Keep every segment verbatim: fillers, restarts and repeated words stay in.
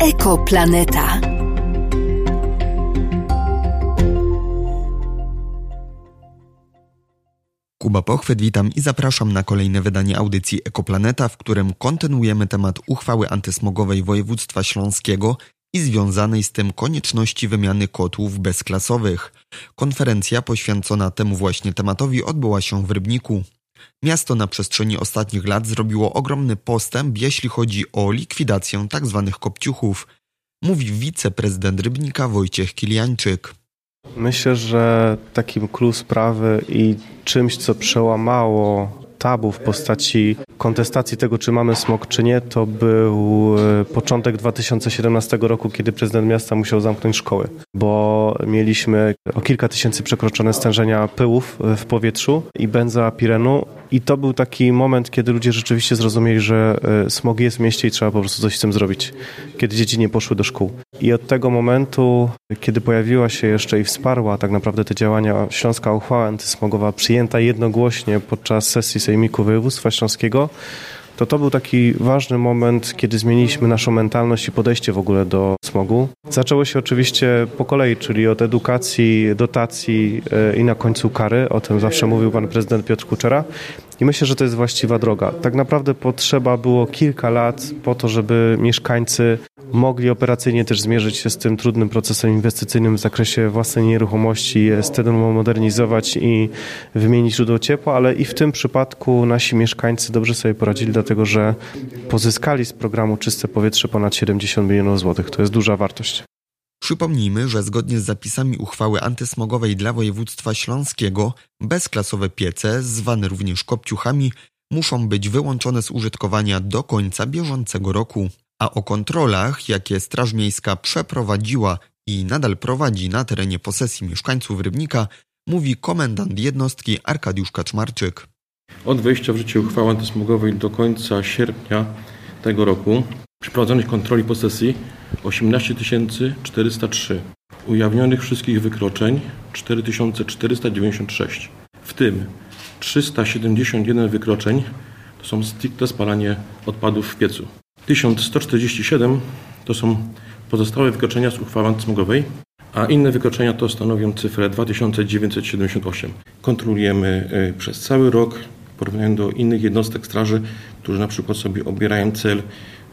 Ekoplaneta. Kuba Pochwyt, witam i zapraszam na kolejne wydanie audycji Ekoplaneta, w którym kontynuujemy temat uchwały antysmogowej województwa śląskiego i związanej z tym konieczności wymiany kotłów bezklasowych. Konferencja poświęcona temu właśnie tematowi odbyła się w Rybniku. Miasto na przestrzeni ostatnich lat zrobiło ogromny postęp, jeśli chodzi o likwidację tzw. kopciuchów, mówi wiceprezydent Rybnika Wojciech Kiliańczyk. Myślę, że takim clue sprawy i czymś, co przełamało tabu w postaci kontestacji tego, czy mamy smog, czy nie, to był początek dwa tysiące siedemnastego roku, kiedy prezydent miasta musiał zamknąć szkoły, bo mieliśmy o kilka tysięcy przekroczone stężenia pyłów w powietrzu i benzoapirenu i to był taki moment, kiedy ludzie rzeczywiście zrozumieli, że smog jest w mieście i trzeba po prostu coś z tym zrobić, kiedy dzieci nie poszły do szkół. I od tego momentu, kiedy pojawiła się jeszcze i wsparła tak naprawdę te działania Śląska Uchwała Antysmogowa, przyjęta jednogłośnie podczas sesji Sejmiku Województwa Śląskiego, to to był taki ważny moment, kiedy zmieniliśmy naszą mentalność i podejście w ogóle do smogu. Zaczęło się oczywiście po kolei, czyli od edukacji, dotacji i na końcu kary. O tym zawsze mówił pan prezydent Piotr Kuczera. I myślę, że to jest właściwa droga. Tak naprawdę potrzeba było kilka lat po to, żeby mieszkańcy mogli operacyjnie też zmierzyć się z tym trudnym procesem inwestycyjnym w zakresie własnej nieruchomości, stadion modernizować i wymienić źródło ciepła, ale i w tym przypadku nasi mieszkańcy dobrze sobie poradzili, dlatego że pozyskali z programu Czyste Powietrze ponad siedemdziesiąt milionów złotych. To jest duża wartość. Przypomnijmy, że zgodnie z zapisami uchwały antysmogowej dla województwa śląskiego bezklasowe piece, zwane również kopciuchami, muszą być wyłączone z użytkowania do końca bieżącego roku. A o kontrolach, jakie Straż Miejska przeprowadziła i nadal prowadzi na terenie posesji mieszkańców Rybnika, mówi komendant jednostki Arkadiusz Kaczmarczyk. Od wejścia w życie uchwały antysmogowej do końca sierpnia tego roku przeprowadzonych kontroli posesji osiemnaście tysięcy czterysta trzy. Ujawnionych wszystkich wykroczeń cztery tysiące czterysta dziewięćdziesiąt sześć. W tym trzysta siedemdziesiąt jeden wykroczeń to są stricte spalanie odpadów w piecu. tysiąc sto czterdzieści siedem to są pozostałe wykroczenia z uchwały antysmogowej, a inne wykroczenia to stanowią cyfrę dwa tysiące dziewięćset siedemdziesiąt osiem. Kontrolujemy przez cały rok, porównując do innych jednostek straży, którzy na przykład sobie obierają cel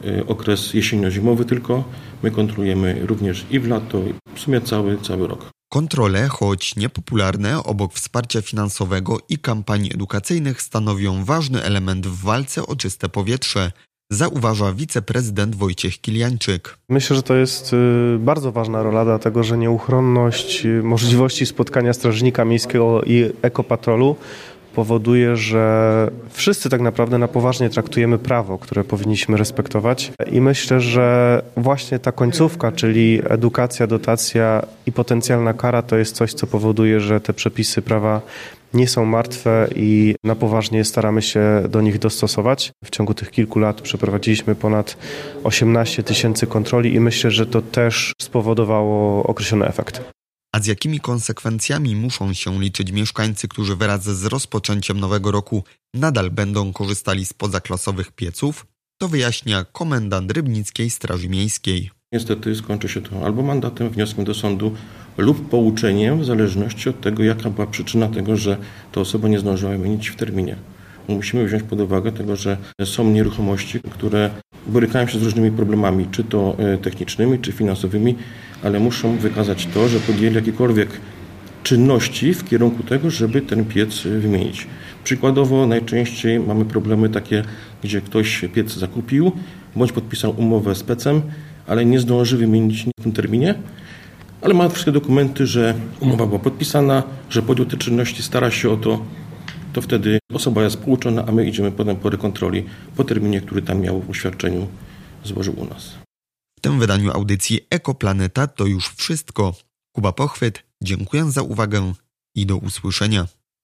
okres jesienno-zimowy tylko. My kontrolujemy również i w lato, w sumie cały, cały rok. Kontrole, choć niepopularne, obok wsparcia finansowego i kampanii edukacyjnych stanowią ważny element w walce o czyste powietrze, zauważa wiceprezydent Wojciech Kiliańczyk. Myślę, że to jest bardzo ważna rola, dlatego że nieuchronność możliwości spotkania strażnika miejskiego i ekopatrolu powoduje, że wszyscy tak naprawdę na poważnie traktujemy prawo, które powinniśmy respektować i myślę, że właśnie ta końcówka, czyli edukacja, dotacja i potencjalna kara to jest coś, co powoduje, że te przepisy prawa nie są martwe i na poważnie staramy się do nich dostosować. W ciągu tych kilku lat przeprowadziliśmy ponad osiemnaście tysięcy kontroli i myślę, że to też spowodowało określony efekt. A z jakimi konsekwencjami muszą się liczyć mieszkańcy, którzy wraz z rozpoczęciem nowego roku nadal będą korzystali z pozaklasowych pieców? To wyjaśnia komendant Rybnickiej Straży Miejskiej. Niestety skończy się to albo mandatem, wnioskiem do sądu lub pouczeniem, w zależności od tego, jaka była przyczyna tego, że ta osoba nie zdążyła wymienić w terminie. Musimy wziąć pod uwagę tego, że są nieruchomości, które borykają się z różnymi problemami, czy to technicznymi, czy finansowymi, ale muszą wykazać to, że podjęli jakiekolwiek czynności w kierunku tego, żeby ten piec wymienić. Przykładowo najczęściej mamy problemy takie, gdzie ktoś piec zakupił, bądź podpisał umowę z pecem, ale nie zdąży wymienić w tym terminie, ale ma wszystkie dokumenty, że umowa była podpisana, że podjął te czynności, stara się o to, to wtedy osoba jest pouczona, a my idziemy potem po rekontroli po terminie, który tam miał w oświadczeniu, złożył u nas. W tym wydaniu audycji Ekoplaneta to już wszystko. Kuba Pochwyt, dziękuję za uwagę i do usłyszenia.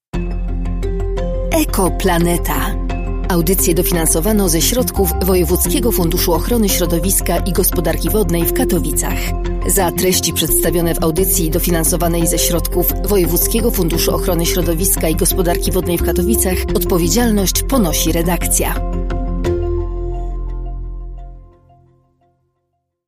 Ekoplaneta. Audycję dofinansowano ze środków Wojewódzkiego Funduszu Ochrony Środowiska i Gospodarki Wodnej w Katowicach. Za treści przedstawione w audycji dofinansowanej ze środków Wojewódzkiego Funduszu Ochrony Środowiska i Gospodarki Wodnej w Katowicach odpowiedzialność ponosi redakcja.